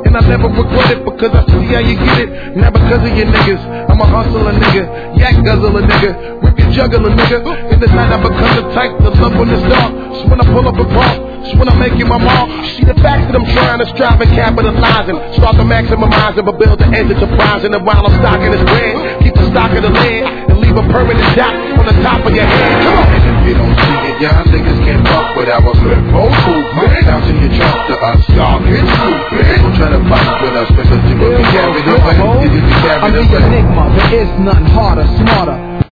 and I never regret it because I see how you get it. Not because of your niggas, I'm a hustler nigga, yak guzzler nigga, wicked juggler nigga. In the night I become the type to love when it's dark. So when I pull up a park, so when I'm making my mark, see the fact that I'm trying to strive and capitalizing, start to maximizing, but build the engine surprising. And while I'm stocking this bread, keep a stock of the land and leave a permanent dot on the top of your head. Come on. And if you don't see it, y'all niggas can't fuck with our flip old school.